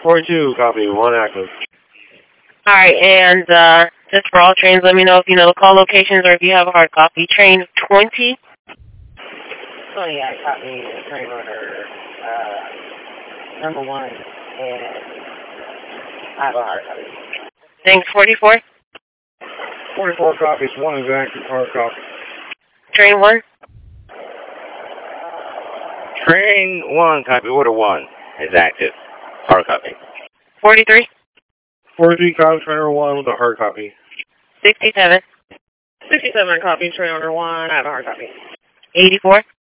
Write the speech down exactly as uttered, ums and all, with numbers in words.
forty-two, copy, one active. Alright, and uh, just for all trains, let me know if you know the call locations or if you have a hard copy. Train twenty. Oh yeah, copy, train order, uh, number one, and I have a hard copy. Thanks, forty-four. forty-four copies, one is active, hard copy. Train one. Train one, copy, order one is active. Hard copy. forty-three. forty-three, copy, trainer one with a hard copy. sixty-seven. sixty-seven, copy, train order one, I have a hard copy. eighty-four.